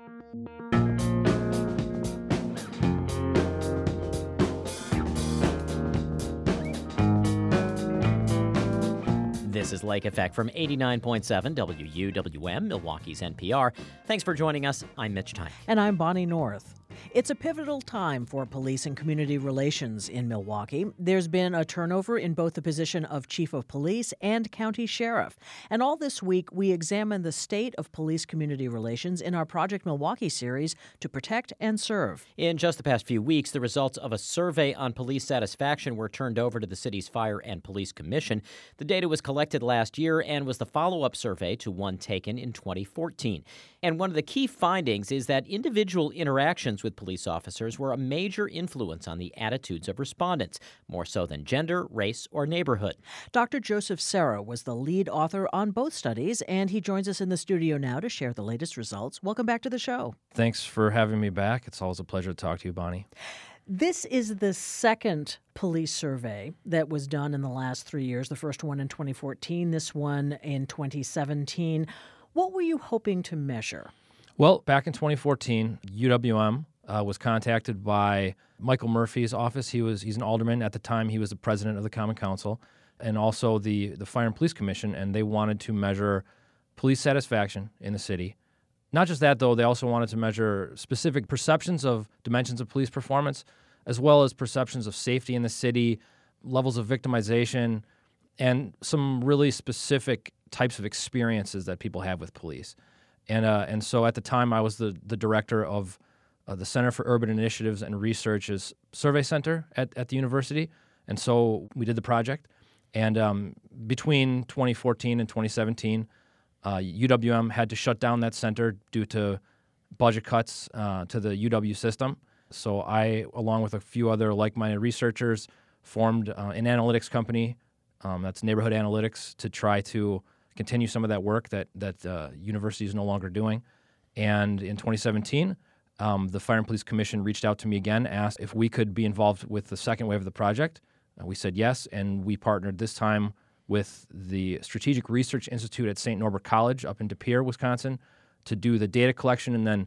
This is Lake Effect from 89.7 WUWM, Milwaukee's NPR. Thanks for joining us. I'm Mitch Tyne. And I'm Bonnie North. It's a pivotal time for police and community relations in Milwaukee. There's been a turnover in both the position of chief of police and county sheriff. And all this week, we examine the state of police community relations in our Project Milwaukee series to protect and serve. In just the past few weeks, the results of a survey on police satisfaction were turned over to the city's Fire and Police Commission. The data was collected last year and was the follow-up survey to one taken in 2014. And one of the key findings is that individual interactions with police officers were a major influence on the attitudes of respondents, more so than gender, race, or neighborhood. Dr. Joseph Serra was the lead author on both studies, and he joins us in the studio now to share the latest results. Welcome back to the show. Thanks for having me back. It's always a pleasure to talk to you, Bonnie. This is the second police survey that was done in the last 3 years, the first one in 2014, this one in 2017. What were you hoping to measure? Well, back in 2014, UWM was contacted by Michael Murphy's office. He's an alderman. At the time, he was the president of the Common Council, and also the Fire and Police Commission, and they wanted to measure police satisfaction in the city. Not just that, though, they also wanted to measure specific perceptions of dimensions of police performance, as well as perceptions of safety in the city, levels of victimization, and some really specific types of experiences that people have with police. And so at the time, I was the director of the Center for Urban Initiatives and Research's Survey Center at the university. And so we did the project. And between 2014 and 2017, UWM had to shut down that center due to budget cuts to the UW system. So I, along with a few other like-minded researchers, formed an analytics company, that's Neighborhood Analytics, to try to continue some of that work that university is no longer doing. And in 2017, the Fire and Police Commission reached out to me again, asked if we could be involved with the second wave of the project. We said yes, and we partnered this time with the Strategic Research Institute at St. Norbert College up in De Pere, Wisconsin, to do the data collection, and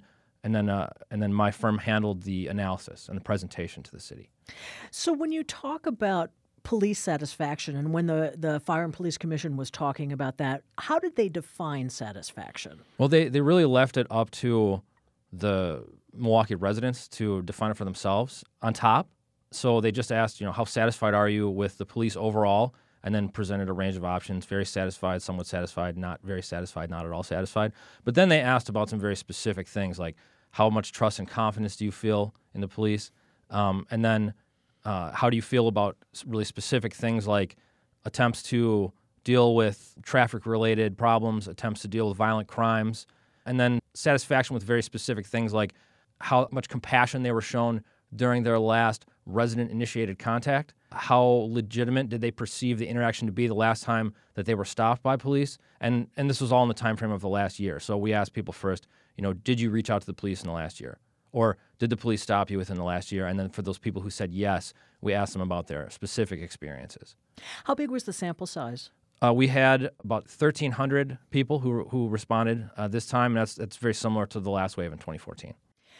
then my firm handled the analysis and the presentation to the city. So when you talk about police satisfaction, and when the Fire and Police Commission was talking about that, how did they define satisfaction? Well, they really left it up to the Milwaukee residents to define it for themselves on top. So they just asked, how satisfied are you with the police overall, and then presented a range of options: very satisfied, somewhat satisfied, not very satisfied, not at all satisfied. But then they asked about some very specific things, like how much trust and confidence do you feel in the police? And then how do you feel about really specific things like attempts to deal with traffic-related problems, attempts to deal with violent crimes, and then satisfaction with very specific things like how much compassion they were shown during their last resident-initiated contact. How legitimate did they perceive the interaction to be the last time that they were stopped by police? And this was all in the time frame of the last year. So we asked people first, did you reach out to the police in the last year? Or did the police stop you within the last year? And then for those people who said yes, we asked them about their specific experiences. How big was the sample size? We had about 1,300 people who responded this time, and that's very similar to the last wave in 2014.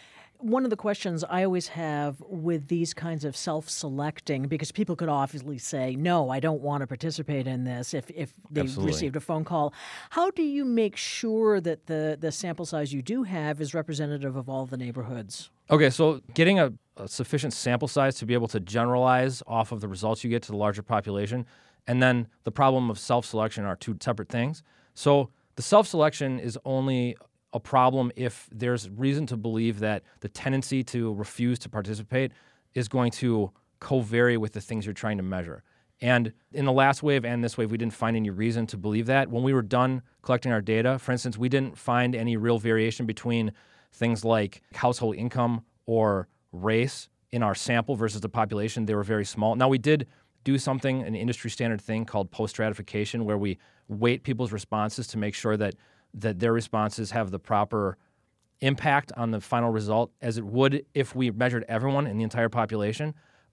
One of the questions I always have with these kinds of self-selecting, because people could obviously say, no, I don't want to participate in this if they Absolutely. received a phone call. How do you make sure that the sample size you do have is representative of all the neighborhoods? Okay, so getting a sufficient sample size to be able to generalize off of the results you get to the larger population, and then the problem of self-selection are two separate things. So the self-selection is only a problem if there's reason to believe that the tendency to refuse to participate is going to co-vary with the things you're trying to measure. And in the last wave and this wave, we didn't find any reason to believe that. When we were done collecting our data, for instance, we didn't find any real variation between things like household income or race in our sample versus the population. They were very small. Now, we did do something, an industry standard thing called post-stratification, where we weight people's responses to make sure that their responses have the proper impact on the final result as it would if we measured everyone in the entire population.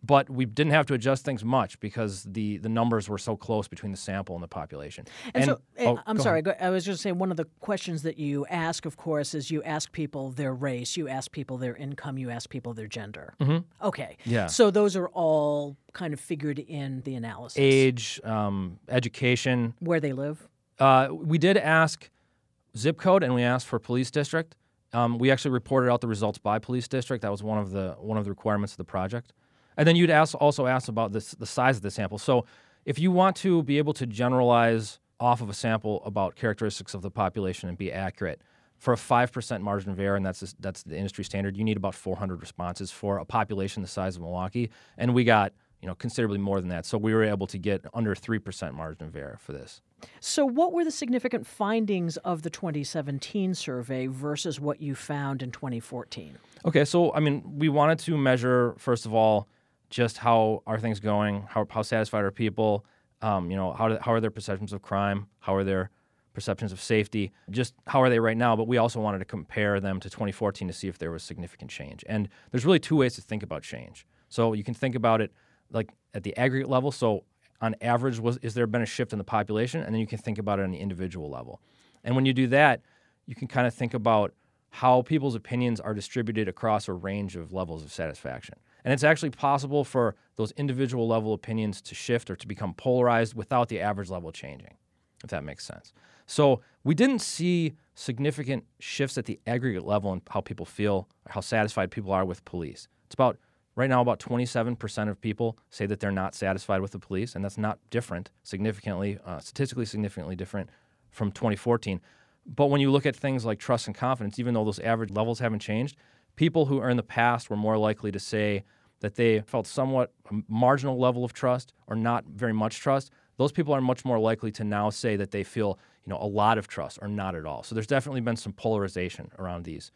But we didn't have to adjust things much because the numbers were so close between the sample and the population. And so, I'm go sorry, ahead. I was just saying one of the questions that you ask, of course, is you ask people their race, you ask people their income, you ask people their gender. Mm-hmm. Okay. Yeah. So those are all kind of figured in the analysis. Age, education. Where they live? We did ask zip code and we asked for police district. We actually reported out the results by police district. That was one of the requirements of the project. And then you'd also ask about the size of the sample. So if you want to be able to generalize off of a sample about characteristics of the population and be accurate, for a 5% margin of error, and that's the industry standard, you need about 400 responses for a population the size of Milwaukee. And we got considerably more than that. So we were able to get under 3% margin of error for this. So what were the significant findings of the 2017 survey versus what you found in 2014? Okay, so we wanted to measure, first of all, just how are things going, how satisfied are people, how are their perceptions of crime, how are their perceptions of safety, just how are they right now, but we also wanted to compare them to 2014 to see if there was significant change. And there's really two ways to think about change. So you can think about it like at the aggregate level, so on average, is there been a shift in the population? And then you can think about it on the individual level. And when you do that, you can kind of think about how people's opinions are distributed across a range of levels of satisfaction. And it's actually possible for those individual level opinions to shift or to become polarized without the average level changing, if that makes sense. So we didn't see significant shifts at the aggregate level in how people feel, or how satisfied people are with police. Right now, about 27% of people say that they're not satisfied with the police, and that's not different, statistically significantly different from 2014. But when you look at things like trust and confidence, even though those average levels haven't changed, people who are in the past were more likely to say that they felt somewhat a marginal level of trust or not very much trust. Those people are much more likely to now say that they feel a lot of trust or not at all. So there's definitely been some polarization around these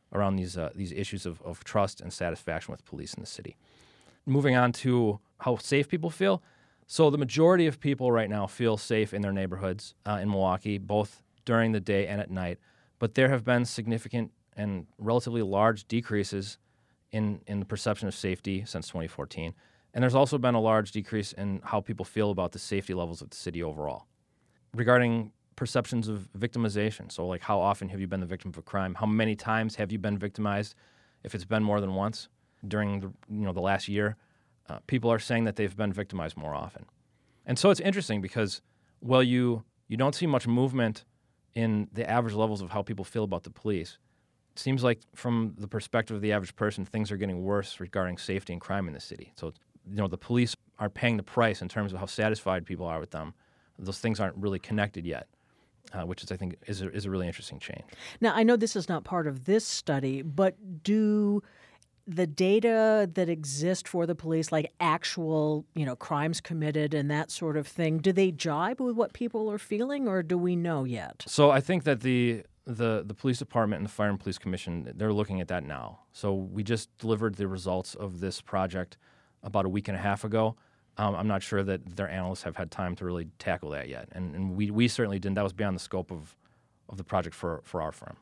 issues of trust and satisfaction with police in the city. Moving on to how safe people feel. So the majority of people right now feel safe in their neighborhoods in Milwaukee, both during the day and at night. But there have been significant and relatively large decreases in the perception of safety since 2014. And there's also been a large decrease in how people feel about the safety levels of the city overall. Regarding perceptions of victimization, so like how often have you been the victim of a crime? How many times have you been victimized? If it's been more than once during the last year, people are saying that they've been victimized more often. And so it's interesting because while you don't see much movement in the average levels of how people feel about the police, it seems like from the perspective of the average person, things are getting worse regarding safety and crime in the city. So the police are paying the price in terms of how satisfied people are with them. Those things aren't really connected yet. Which I think is a really interesting change. Now, I know this is not part of this study, but do the data that exist for the police, like actual, crimes committed and that sort of thing, do they jibe with what people are feeling, or do we know yet? So I think that the police department and the Fire and Police Commission, they're looking at that now. So we just delivered the results of this project about a week and a half ago. I'm not sure that their analysts have had time to really tackle that yet. And we certainly didn't. That was beyond the scope of the project for our firm.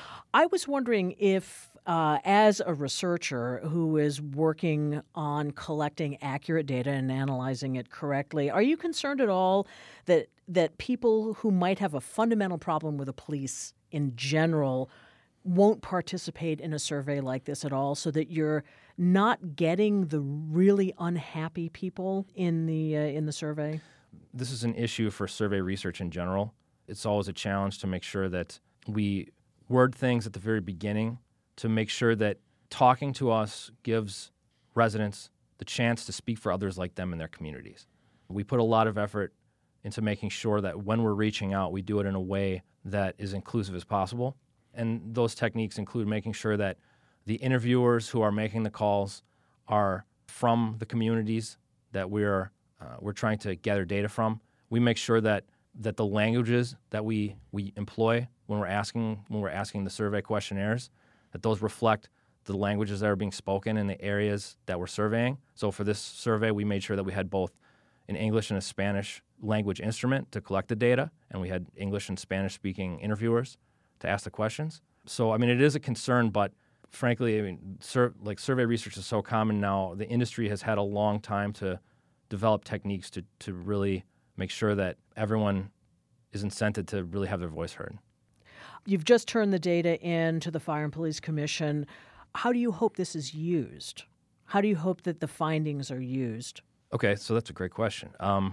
I was wondering if, as a researcher who is working on collecting accurate data and analyzing it correctly, are you concerned at all that people who might have a fundamental problem with the police in general won't participate in a survey like this at all, so that you're not getting the really unhappy people in the survey? This is an issue for survey research in general. It's always a challenge to make sure that we word things at the very beginning to make sure that talking to us gives residents the chance to speak for others like them in their communities. We put a lot of effort into making sure that when we're reaching out, we do it in a way that is inclusive as possible. And those techniques include making sure that the interviewers who are making the calls are from the communities that we're trying to gather data from. We make sure that the languages that we employ when we're asking the survey questionnaires, that those reflect the languages that are being spoken in the areas that we're surveying. So for this survey, we made sure that we had both an English and a Spanish language instrument to collect the data, and we had English and Spanish speaking interviewers to ask the questions. So, it is a concern, but frankly, I mean, survey research is so common now. The industry has had a long time to develop techniques to really make sure that everyone is incented to really have their voice heard. You've just turned the data in to the Fire and Police Commission. How do you hope this is used? How do you hope that the findings are used? Okay, so that's a great question.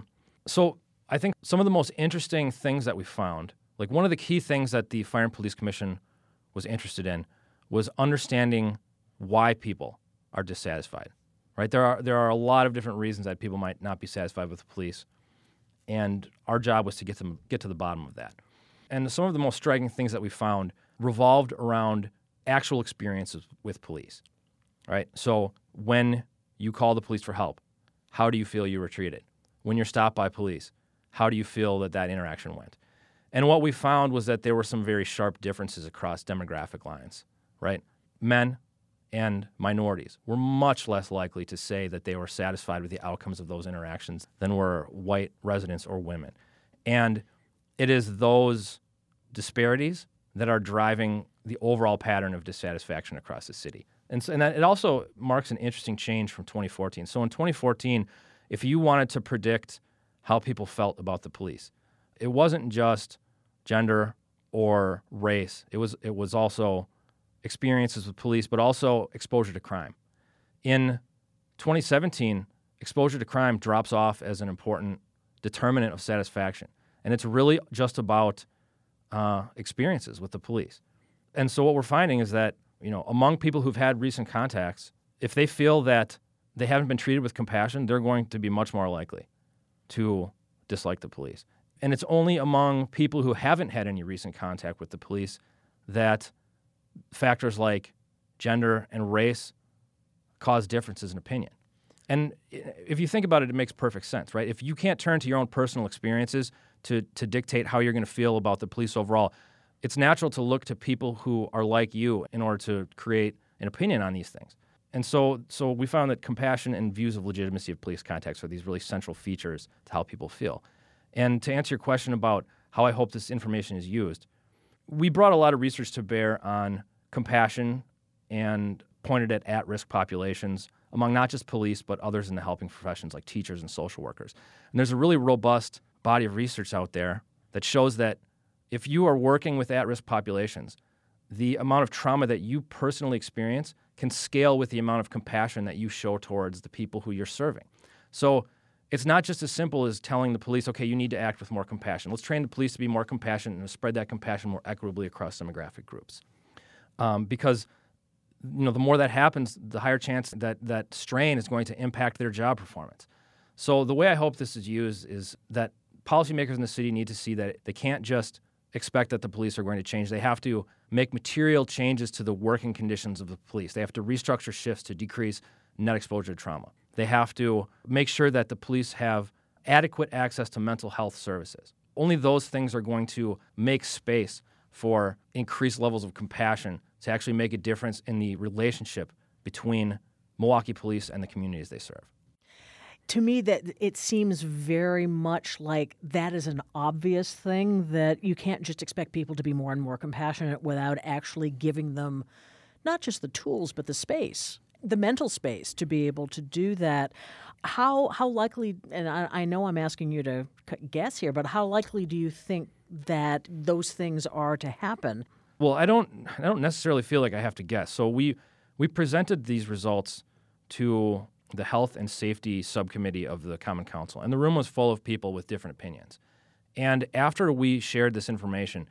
So I think some of the most interesting things that we found, like one of the key things that the Fire and Police Commission was interested in was understanding why people are dissatisfied, right? There are a lot of different reasons that people might not be satisfied with the police, and our job was to get to the bottom of that. And some of the most striking things that we found revolved around actual experiences with police, right? So when you call the police for help, how do you feel you were treated? When you're stopped by police, how do you feel that interaction went? And what we found was that there were some very sharp differences across demographic lines, right? Men and minorities were much less likely to say that they were satisfied with the outcomes of those interactions than were white residents or women. And it is those disparities that are driving the overall pattern of dissatisfaction across the city. And that it also marks an interesting change from 2014. So in 2014, if you wanted to predict how people felt about the police, it wasn't just gender or race. It was also experiences with police, but also exposure to crime. In 2017, exposure to crime drops off as an important determinant of satisfaction. And it's really just about experiences with the police. And so what we're finding is that, among people who've had recent contacts, if they feel that they haven't been treated with compassion, they're going to be much more likely to dislike the police. And it's only among people who haven't had any recent contact with the police that factors like gender and race cause differences in opinion. And if you think about it, it makes perfect sense, right? If you can't turn to your own personal experiences to dictate how you're going to feel about the police overall, it's natural to look to people who are like you in order to create an opinion on these things. And so we found that compassion and views of legitimacy of police contacts are these really central features to how people feel. And to answer your question about how I hope this information is used, we brought a lot of research to bear on compassion and pointed at at-risk populations among not just police, but others in the helping professions like teachers and social workers. And there's a really robust body of research out there that shows that if you are working with at-risk populations, the amount of trauma that you personally experience can scale with the amount of compassion that you show towards the people who you're serving. So it's not just as simple as telling the police, okay, you need to act with more compassion. Let's train the police to be more compassionate and spread that compassion more equitably across demographic groups. Because the more that happens, the higher chance that strain is going to impact their job performance. So the way I hope this is used is that policymakers in the city need to see that they can't just expect that the police are going to change. They have to make material changes to the working conditions of the police. They have to restructure shifts to decrease net exposure to trauma. They have to make sure that the police have adequate access to mental health services. Only those things are going to make space for increased levels of compassion to actually make a difference in the relationship between Milwaukee police and the communities they serve. To me, that it seems very much like that is an obvious thing, that you can't just expect people to be more and more compassionate without actually giving them not just the tools, but the space, the mental space to be able to do that. How likely, and I know I'm asking you to guess here, but how likely do you think that those things are to happen? Well, I don't necessarily feel like I have to guess. So we presented these results to the Health and Safety Subcommittee of the Common Council, and the room was full of people with different opinions. And after we shared this information,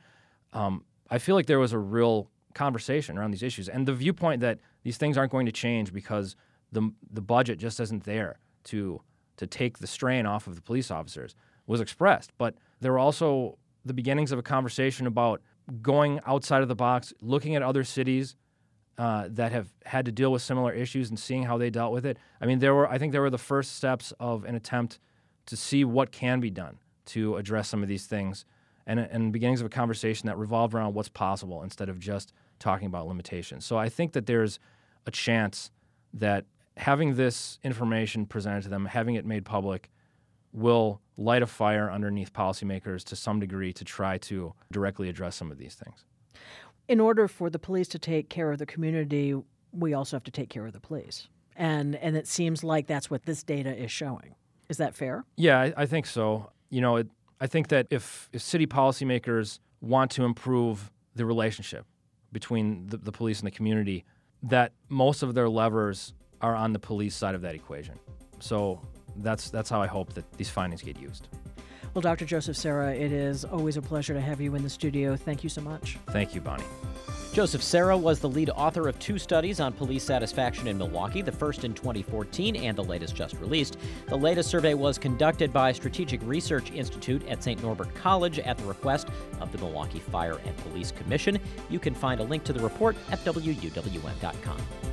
I feel like there was a real conversation around these issues, and the viewpoint that these things aren't going to change because the budget just isn't there to take the strain off of the police officers was expressed. But there were also the beginnings of a conversation about going outside of the box, looking at other cities that have had to deal with similar issues and seeing how they dealt with it. I mean, I think there were the first steps of an attempt to see what can be done to address some of these things, and beginnings of a conversation that revolved around what's possible instead of just talking about limitations. So I think that there's a chance that having this information presented to them, having it made public, will light a fire underneath policymakers to some degree to try to directly address some of these things. in order for the police to take care of the community, we also have to take care of the police. And it seems like that's what this data is showing. Is that fair? Yeah, I think so. I think that if city policymakers want to improve the relationship between the police and the community, that most of their levers are on the police side of that equation. So that's how I hope that these findings get used. Well, Dr. Joseph Serra, it is always a pleasure to have you in the studio. Thank you so much. Thank you, Bonnie. Joseph Serra was the lead author of 2 studies on police satisfaction in Milwaukee, the first in 2014 and the latest just released. The latest survey was conducted by Strategic Research Institute at St. Norbert College at the request of the Milwaukee Fire and Police Commission. You can find a link to the report at WUWM.com.